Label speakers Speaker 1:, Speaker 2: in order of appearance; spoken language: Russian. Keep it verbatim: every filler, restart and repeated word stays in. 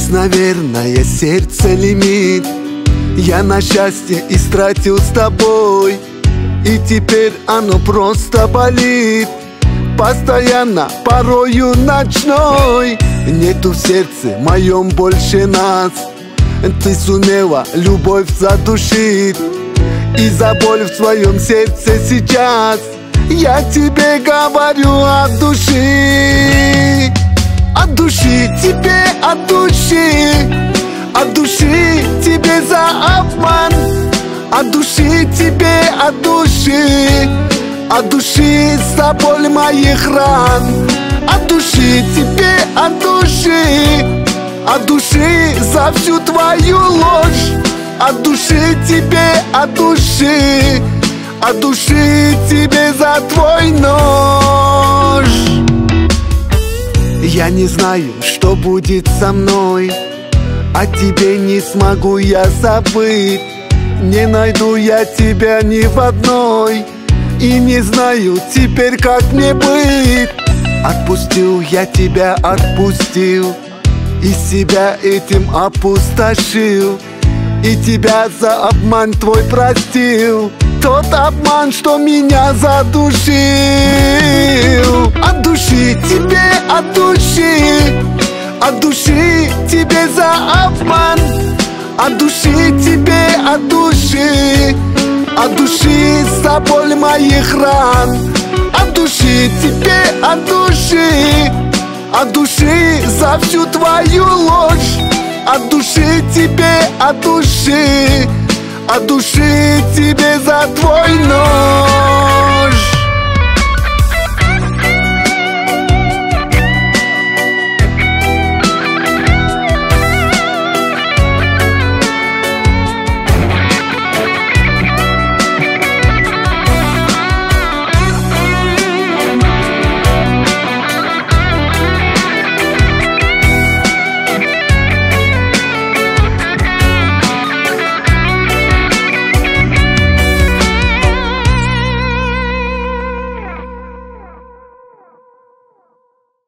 Speaker 1: Есть, наверное, сердце лимит. Я на счастье истратил с тобой, и теперь оно просто болит. Постоянно, порою ночной. Нету в сердце моем больше нас. Ты сумела любовь задушить, и за боль в своем сердце сейчас я тебе говорю от души. От души тебе, от души. От души тебе за обман. От души тебе, от души. От души за боль моих ран. От души тебе, от души. От души за всю твою ложь. От души тебе, от души. От души тебе за твой нож. Я не знаю, что будет со мной, о тебе не смогу я забыть. Не найду я тебя ни в одной, и не знаю теперь, как мне быть. Отпустил я тебя, отпустил, и себя этим опустошил, и тебя за обман твой простил. Тот обман, что меня задушил. От души тебе, от души. От души тебе за обман. От души тебе, от души. От души за боль моих ран. От души тебе, от души. От души за всю твою ложь. От души тебе, от души. От души тебе за твой нож.